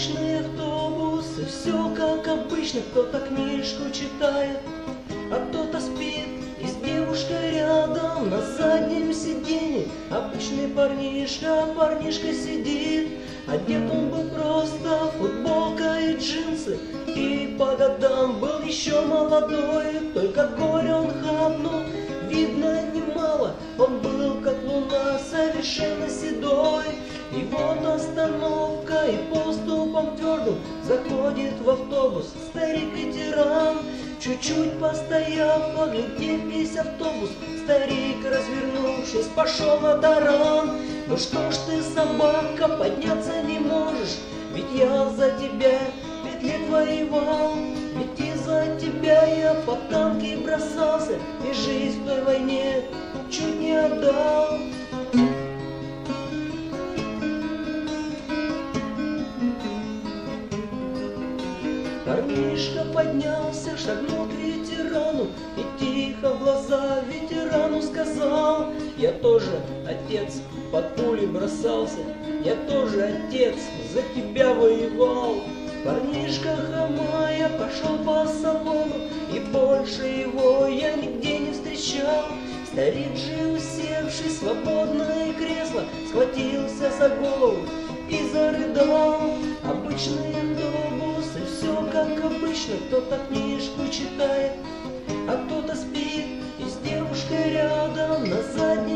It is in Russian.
Обычный автобус, и все как обычно. Кто-то книжку читает, а кто-то спит. И с девушкой рядом на заднем сиденье обычный парнишка сидит. Одет он был просто, футболка и джинсы, и по годам был еще молодой. Только горе он хапнул, видно немало. Он был как луна, совершенно седой. И вот остановка, и поступом твердым заходит в автобус старик-ветеран. Чуть-чуть постояв, поглядев весь автобус, старик, развернувшись, пошел на таран. Ну что ж ты, собака, подняться не можешь? Ведь я за тебя 5 лет воевал, ведь из-за тебя я под танки бросался, и жизнь в той войне чуть не отдал. Парнишка поднялся, шагнул к ветерану и тихо в глаза ветерану сказал: я тоже, отец, под пули бросался, я тоже, отец, за тебя воевал. Парнишка, хромая, пошел по салону, и больше его я нигде не встречал. Старик же, усевший в свободное кресло, схватился за голову и зарыдал. Обычный автобус, и все как обычно. Кто-то книжку читает, а кто-то спит, и с девушкой рядом на заднем